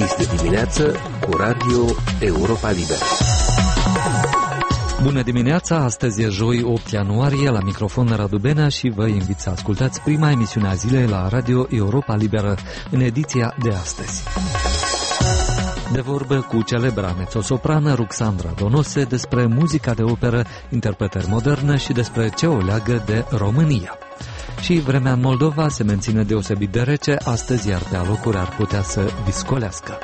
Este dimineață cu Radio Europa Liberă. Bună dimineața, astăzi e joi 8 ianuarie, la microfon Radu Benea și vă invit să ascultați prima emisiune a zilei la Radio Europa Liberă, în ediția de astăzi. De vorbă cu celebra mezzosoprană Ruxandra Donose despre muzica de operă, interpretări moderne și despre ce o leagă de România. Și vremea în Moldova se menține deosebit de rece astăzi, iar pe alocuri ar putea să viscolească.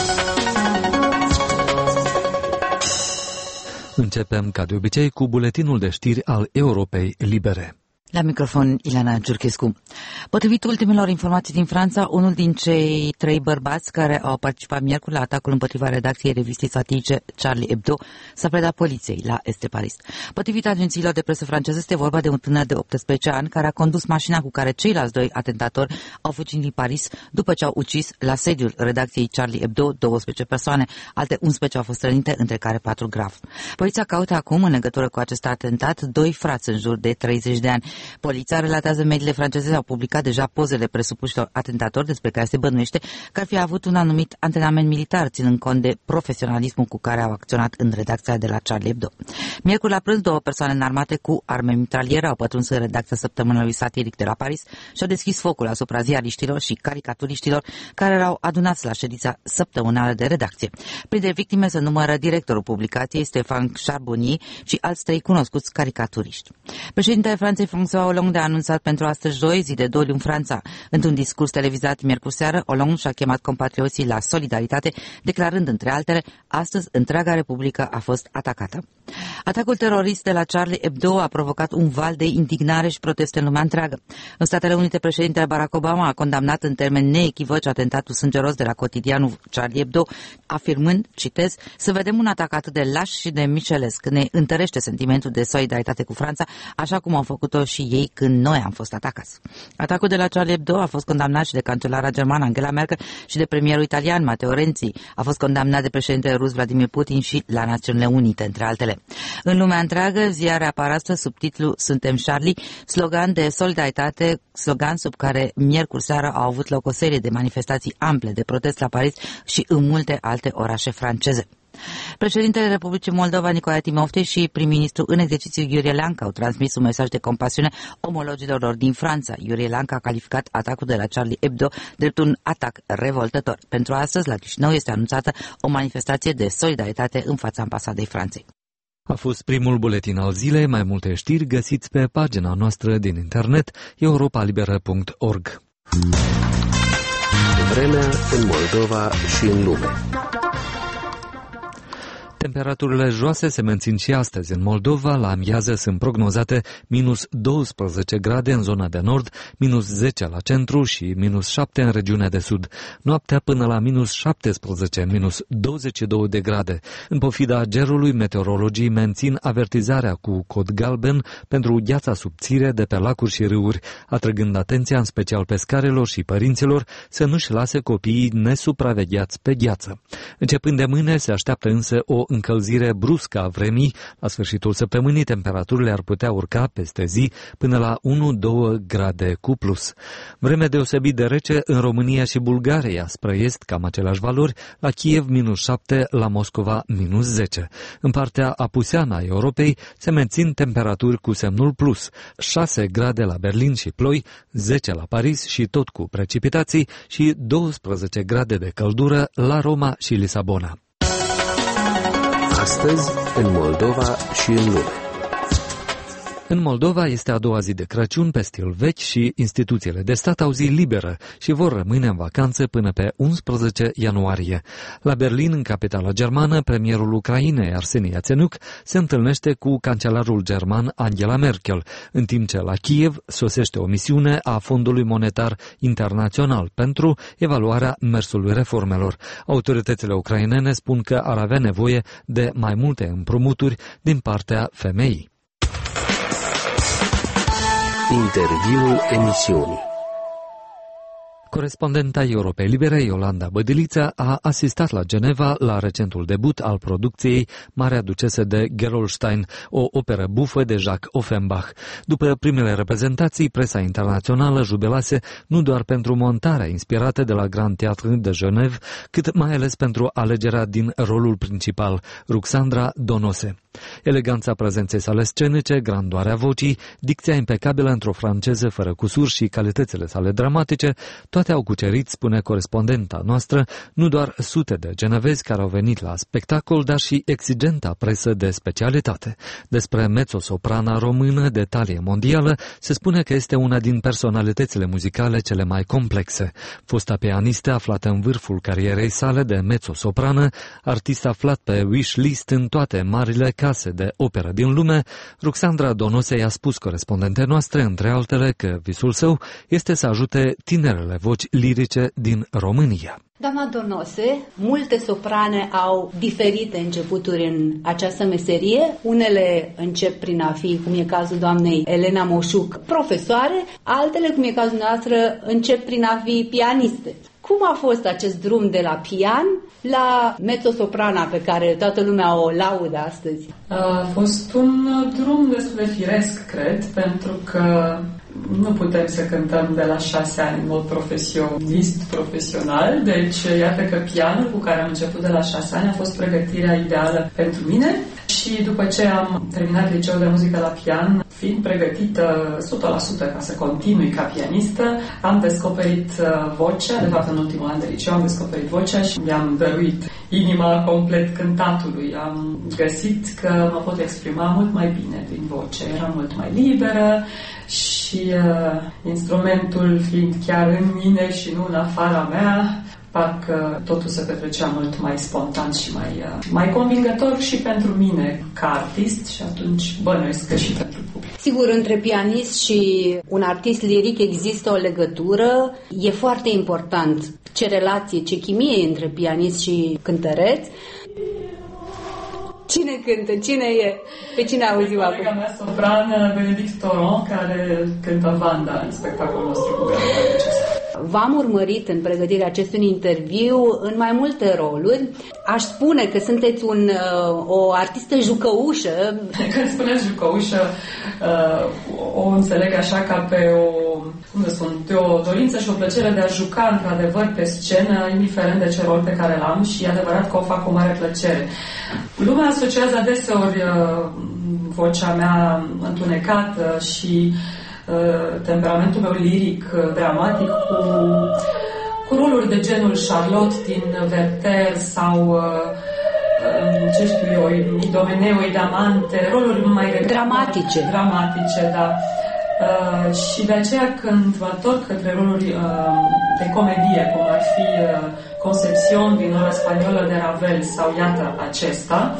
Începem, ca de obicei, cu buletinul de știri al Europei Libere. La microfon, Ileana Giurchescu. Potrivit ultimelor informații din Franța, unul din cei 3 bărbați care au participat miercuri la atacul împotriva redacției revistei satirice Charlie Hebdo s-a predat poliției la Est de Paris. Potrivit agențiilor de presă franceză, este vorba de un tânăr de 18 ani care a condus mașina cu care ceilalți 2 atentatori au fugit din Paris după ce au ucis la sediul redacției Charlie Hebdo 12 persoane. Alte 11 au fost rănite, între care 4 grav. Poliția caută acum, în legătură cu acest atentat, 2 frați în jur de 30 de ani. Poliția, relatează mediile franceze, au publicat deja pozele presupușilor atentatori despre care se bănuiește că ar fi avut un anumit antrenament militar, ținând cont de profesionalismul cu care au acționat în redacția de la Charlie Hebdo. Miercuri la prânz, 2 persoane înarmate cu arme mitraliere au pătruns în redacția săptămânului satiric de la Paris și au deschis focul asupra ziariștilor și caricaturiștilor care erau adunați la ședința săptămânală de redacție. Printre victime se numără directorul publicației, Stéphane Charbonnier, și alți 3 cunoscuți caricaturiști. Președintele Franței, François Hollande, a anunțat pentru astăzi, joi, zi de doliu în Franța. Într-un discurs televizat miercuri seară, Hollande și-a chemat compatrioții la solidaritate, declarând, între altele, astăzi întreaga republică a fost atacată. Atacul terorist de la Charlie Hebdo a provocat un val de indignare și proteste în lumea întreagă. În Statele Unite, președintele Barack Obama a condamnat în termeni neechivoci atentatul sângeros de la cotidianul Charlie Hebdo, afirmând, citez, să vedem un atac atât de laș și de mișelesc ne întărește sentimentul de solidaritate cu Franța, așa cum au făcut-o și ei când noi am fost atacați. Atacul de la Charlie Hebdo a fost condamnat și de cancelara germană Angela Merkel și de premierul italian Matteo Renzi. A fost condamnat de președintele rus Vladimir Putin și la Națiunile Unite, între altele. În lumea întreagă, ziare aparată sub titlu Suntem Charlie, slogan de solidaritate, slogan sub care miercuri seara au avut loc o serie de manifestații ample de protest la Paris și în multe alte orașe franceze. Președintele Republicii Moldova, Nicolae Timofte, și prim-ministru în exercițiu Iurie Leancă au transmis un mesaj de compasiune omologilor lor din Franța. Iurie Leancă a calificat atacul de la Charlie Hebdo drept un atac revoltător. Pentru astăzi, la Chișinău, este anunțată o manifestație de solidaritate în fața ambasadei Franței. A fost primul buletin al zilei. Mai multe știri găsiți pe pagina noastră din internet europalibera.org. Vremea în Moldova și în lume. Temperaturile joase se mențin și astăzi în Moldova. La amiază sunt prognozate minus 12 grade în zona de nord, minus 10 la centru și minus 7 în regiunea de sud. Noaptea până la minus 17, minus 22 de grade. În pofida gerului, meteorologii mențin avertizarea cu cod galben pentru gheața subțire de pe lacuri și râuri, atrăgând atenția în special pescarilor și părinților să nu-și lase copiii nesupravegheați pe gheață. Începând de mâine, se așteaptă însă o încălzire bruscă a vremii. La sfârșitul săptămânii, temperaturile ar putea urca peste zi până la 1-2 grade cu plus. Vreme deosebit de rece în România și Bulgaria, spre est cam aceleași valori, la Kiev minus 7, la Moscova minus 10. În partea apuseană a Europei se mențin temperaturi cu semnul plus, 6 grade la Berlin și ploi, 10 la Paris și tot cu precipitații și 12 grade de căldură la Roma și Lisabona. Astăzi, în Moldova și în lume. În Moldova este a doua zi de Crăciun pe stil vechi și instituțiile de stat au zi liberă și vor rămâne în vacanță până pe 11 ianuarie. La Berlin, în capitala germană, premierul Ucrainei, Arseni Yatsenyuk, se întâlnește cu cancelarul german Angela Merkel, în timp ce la Kiev sosește o misiune a Fondului Monetar Internațional pentru evaluarea mersului reformelor. Autoritățile ucrainene spun că ar avea nevoie de mai multe împrumuturi din partea FMI. Interviul emisiunii. Corespondenta Europei Libere, Iolanda Bădiliță, a asistat la Geneva la recentul debut al producției Marea Ducesă de Gerolstein, o operă bufă de Jacques Offenbach. După primele reprezentații, presa internațională jubilase nu doar pentru montarea inspirată de la Grand Théâtre de Genève, cât mai ales pentru alegerea din rolul principal, Ruxandra Donose. Eleganța prezenței sale scenice, grandoarea vocii, dicția impecabilă într-o franceză fără cusuri și calitățile sale dramatice, toate au cucerit, spune corespondenta noastră, nu doar sute de genevezi care au venit la spectacol, dar și exigenta presă de specialitate. Despre mezzosoprana română de talie mondială se spune că este una din personalitățile muzicale cele mai complexe. Fosta pianistă aflată în vârful carierei sale de mezzosoprană, artist aflat pe wish list în toate marile case de operă din lume, Ruxandra Donose i-a spus corespondentei noastre, între altele, că visul său este să ajute tinerele voci lirice din România. Doamna Donose, multe soprane au diferite începuturi în această meserie. Unele încep prin a fi, cum e cazul doamnei Elena Moșuc, profesoare, altele, cum e cazul noastră, încep prin a fi pianiste. Cum a fost acest drum de la pian la mezzosoprana pe care toată lumea o laudă astăzi? A fost un drum destul de firesc, cred, pentru că nu putem să cântăm de la 6 ani în mod profesional, deci iată că pianul cu care am început de la 6 ani a fost pregătirea ideală pentru mine și după ce am terminat liceul de muzică la pian, fiind pregătită 100% ca să continui ca pianistă, am descoperit vocea, de fapt în ultimul an de liceu am descoperit vocea și mi-am dăruit inima complet cântatului. Am găsit că mă pot exprima mult mai bine prin voce, era mult mai liberă și instrumentul fiind chiar în mine și nu în afara mea, parcă totul se petrecea mult mai spontan și mai convingător și pentru mine ca artist și atunci bănuiesc că și pentru public. Sigur, între pianist și un artist liric există o legătură. E foarte important ce relație, ce chimie între pianist și cântăreț. Cine cântă? Cine e? Pe cine auzim acum? Colega mea soprană, Benedict Toron, care cântă Vanda în spectacolul nostru cu Benedict acesta. V-am urmărit în pregătirea acestui interviu în mai multe roluri. Aș spune că sunteți o artistă jucăușă. Când spuneți jucăușă, o înțeleg așa ca pe o dorință și o plăcere de a juca într-adevăr pe scenă, indiferent de ce rol pe care l-am, și e adevărat că o fac cu mare plăcere. Lumea asociază adeseori vocea mea întunecată și temperamentul meu liric, dramatic, cu roluri de genul Charlotte din Werther sau ce știu eu, Idomeneo, Idamante, roluri mai dramatice, da. Și de aceea când mă întorc către roluri de comedie, cum ar fi Concepción din ora spaniolă de Ravel sau iată acesta,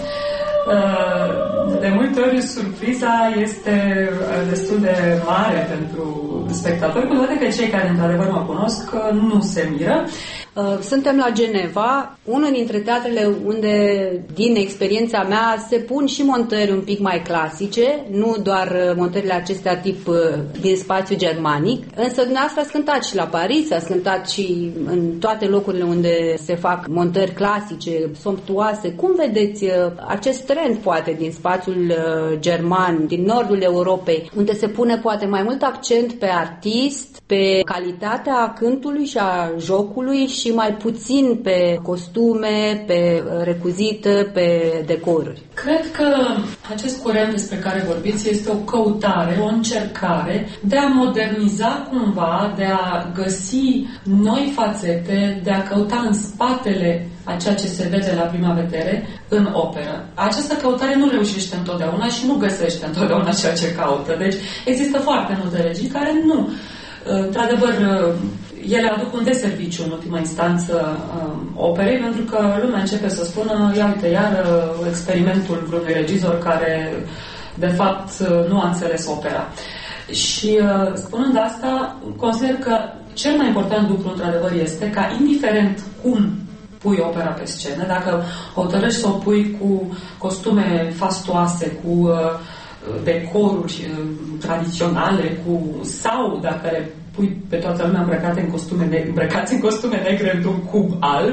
de multe ori surpriza este destul de mare pentru spectatori, cu toate că cei care într-adevăr mă cunosc nu se miră. Suntem la Geneva, unul dintre teatrele unde, din experiența mea, se pun și montări un pic mai clasice, nu doar montările acestea tip din spațiu germanic, însă dumneavoastră ați cântat și la Paris, ați cântat și în toate locurile unde se fac montări clasice, somptuoase. Cum vedeți acest trend, poate, din spațiul german, din nordul Europei, unde se pune poate mai mult accent pe artist, pe calitatea cântului și a jocului și mai puțin pe costume, pe recuzită, pe decoruri? Cred că acest curent despre care vorbiți este o căutare, o încercare de a moderniza cumva, de a găsi noi fațete, de a căuta în spatele a ceea ce se vede la prima vedere în operă. Această căutare nu reușește întotdeauna și nu găsește întotdeauna ceea ce caută. Deci există foarte multe regii care nu. Într-adevăr, ele aduc un deserviciu în ultima instanță operei, pentru că lumea începe să spună, ia uite, iar experimentul vreunui regizor care de fapt nu a înțeles opera. Și spunând asta, consider că cel mai important lucru într-adevăr este ca, indiferent cum pui opera pe scenă, dacă hotărăști să o pui cu costume fastoase, cu decoruri tradiționale, sau dacă le pui pe toată lumea îmbrăcați în costume negre într-un cub alb.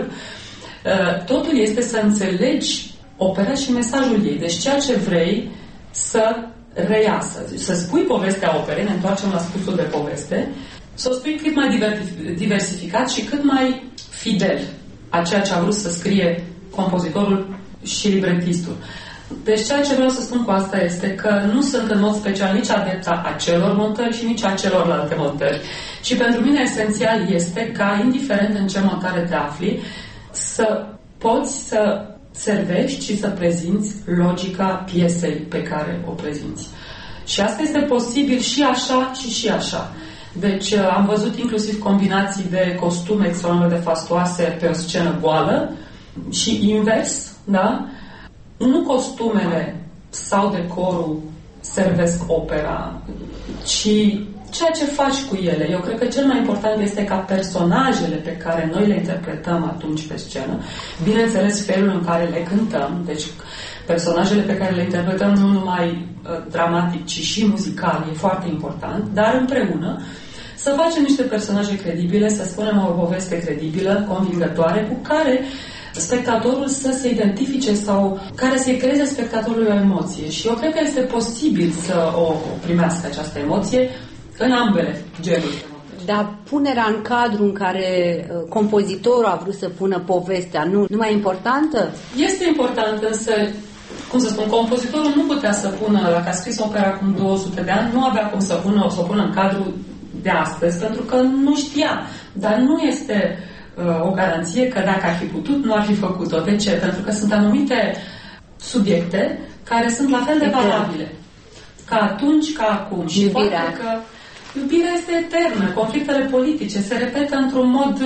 Totul este să înțelegi opera și mesajul ei. Deci ceea ce vrei să reiasă, să spui povestea operei, ne întoarcem la spusul de poveste, să o spui cât mai diversificat și cât mai fidel a ceea ce a vrut să scrie compozitorul și libretistul. Deci ceea ce vreau să spun cu asta este că nu sunt în mod special nici adepta acelor montări și nici a celorlalte montări. Și pentru mine esențial este ca, indiferent în ce montare te afli, să poți să servești și să prezinți logica piesei pe care o prezinți. Și asta este posibil și așa și așa. Deci am văzut inclusiv combinații de costume extraordinar de fastoase pe o scenă goală și invers, da? Nu costumele sau decorul servesc opera, ci ceea ce faci cu ele. Eu cred că cel mai important este ca personajele pe care noi le interpretăm atunci pe scenă, bineînțeles felul în care le cântăm, deci personajele pe care le interpretăm nu numai dramatic, ci și muzical, e foarte important, dar împreună să facem niște personaje credibile, să spunem o poveste credibilă, convingătoare, cu care spectatorul să se identifice sau care să-i creeze spectatorului o emoție. Și eu cred că este posibil să o primească această emoție în ambele genuri. Dar punerea în cadru în care compozitorul a vrut să pună povestea, nu mai e importantă? Este important, însă, cum să spun, compozitorul nu putea să pună, dacă a scris opera acum 200 de ani, nu avea cum să o pună în cadru de astăzi, pentru că nu știa. Dar nu este o garanție că dacă ar fi putut, nu ar fi făcut-o. De ce? Pentru că sunt anumite subiecte care sunt la fel de valabile. Ca atunci, ca acum. Și iubirea. Că iubirea este eternă. Conflictele politice se repetă într-un mod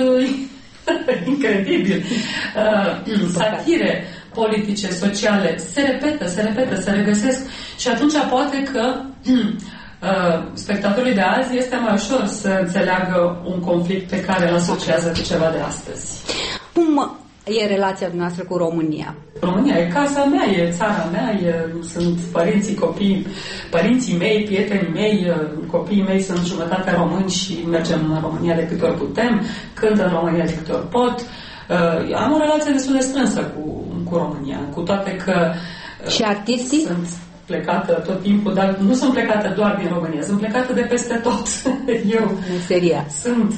incredibil. Satire politice, sociale, se repetă, se regăsesc. Și atunci poate că spectatorului de azi este mai ușor să înțeleagă un conflict pe care îl asociază cu ceva de astăzi. Cum e relația noastră cu România? România e casa mea, e țara mea, sunt părinții mei, prietenii mei, copiii mei sunt jumătate români și mergem în România de câte ori putem, cânt în România de câte ori pot. Am o relație destul de strânsă cu România, cu toate că și artistii? Sunt plecată tot timpul, dar nu sunt plecată doar din România, sunt plecată de peste tot. Eu sunt,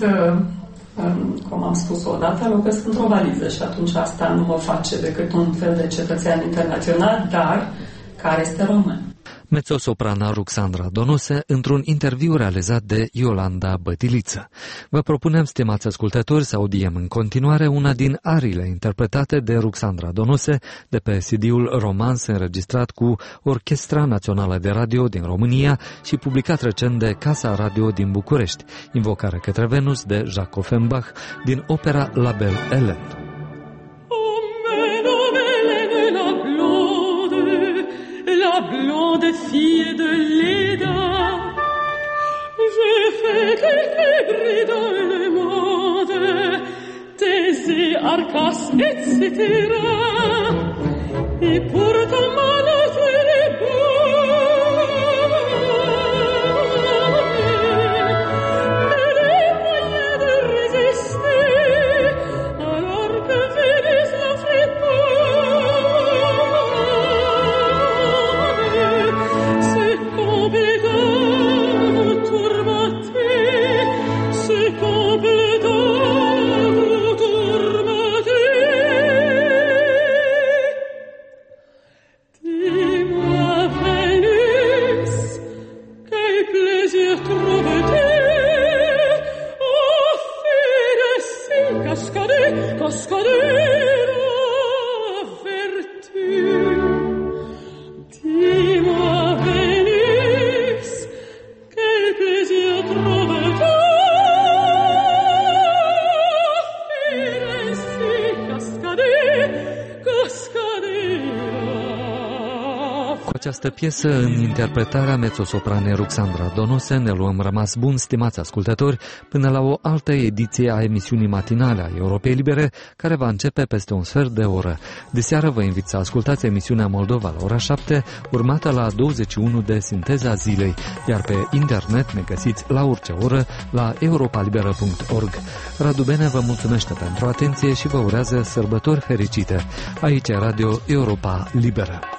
cum am spus odată, locuiesc într-o valiză și atunci asta nu mă face decât un fel de cetățean internațional, dar care este român. Mezzosoprana Ruxandra Donose într-un interviu realizat de Iolanda Bătiliță. Vă propunem, stimați ascultători, să audiem în continuare una din ariile interpretate de Ruxandra Donose de pe CD-ul Romans înregistrat cu Orchestra Națională de Radio din România și publicat recent de Casa Radio din București, Invocare către Venus de Jacques Offenbach din opera La Belle Hélène. La blonde fille de Leda, j'ai fait quelques bris dans le monde, Thésée, Arcas, etc. Et pourtant ma nature est bonne, et les moyens de résister, alors que Vénus la friponne. această piesă, în interpretarea mezzosopranei Ruxandra Donose, ne luăm rămas bun, stimați ascultători, până la o altă ediție a emisiunii matinale a Europei Libere, care va începe peste un sfert de oră. De seară vă invit să ascultați emisiunea Moldova la ora 7, urmată la 21 de Sinteza Zilei, iar pe internet ne găsiți la orice oră la europalibera.org. Radu Bene vă mulțumește pentru atenție și vă urează sărbători fericite. Aici e Radio Europa Liberă.